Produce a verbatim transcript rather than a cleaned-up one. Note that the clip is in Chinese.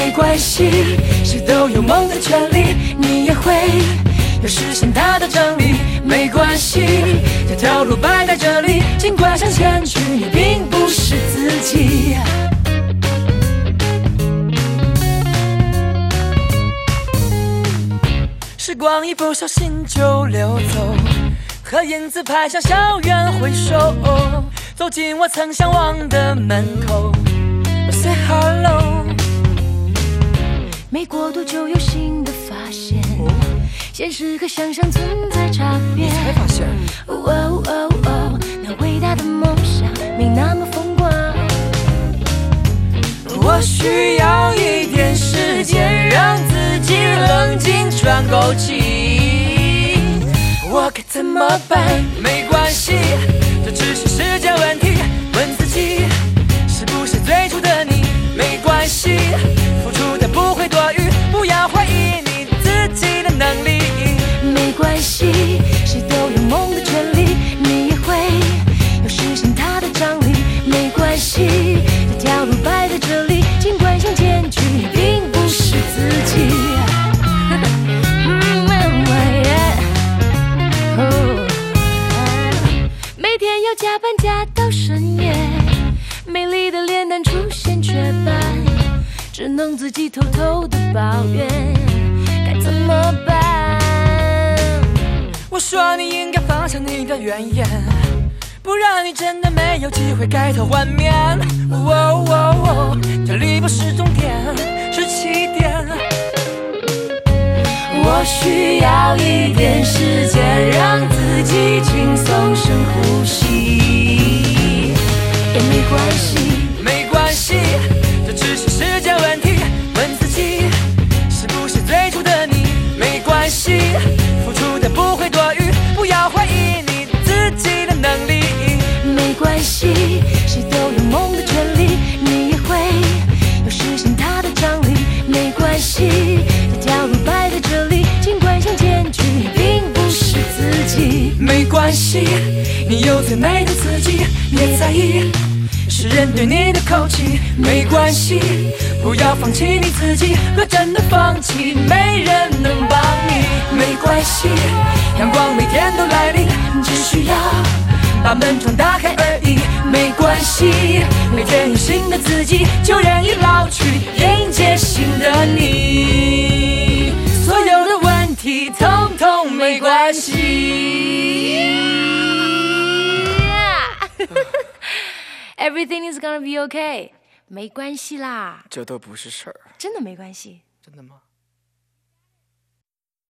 没关系，谁都有梦的权利，你也会有实现它的张力。没关系，这条路摆在这里，尽管向前去，你并不是自己。时光一不小心就流走，和影子拍下校园回首，走进我曾向往的门口。Say hello， 没过多久有新的发现，现实和想象存在差别。你才发现？哦哦哦哦，那伟大的梦想没那么风光。我需要一点时间，让自己冷静喘口气。我该怎么办？没关系，这只是时间问题。问自己，是不是最初的你？没关系，付出的不会多余，不要怀疑你自己的能力。没关系，谁都有梦的权利，你也会有实现它的张力。没关系，这条路摆在这里，尽管向前去，你并不是自己。每天要加班加到深夜，美丽的脸蛋出现雀斑，只能自己偷偷的抱怨，该怎么办？我说你应该放下你的怨言，不然你真的没有机会改头换面。哦哦哦，这里不是终点，是起点。我需要一点时间，让自己轻松深呼吸。也没关系，没关系，这只是时间问题。问自己，是不是最初的你？没关系，付出的不会多余，不要怀疑你自己的能力。没关系，谁都有梦的权利，你也会有实现它的张力。没关系，这条路摆在这里，尽管向前去，你并不是自己。没关系，你有最美的自己，别在意世人对你的口气。没关系，不要放弃你自己，若真的放弃，没人能帮你。没关系，阳光每天都来临，只需要把门窗打开而已。没关系，每天有新的自己，就愿意老去，迎接新的你。所有的问题统统没关系。Everything is gonna be okay， 没关系啦， 这都不是事儿， 真的没关系， 真的吗？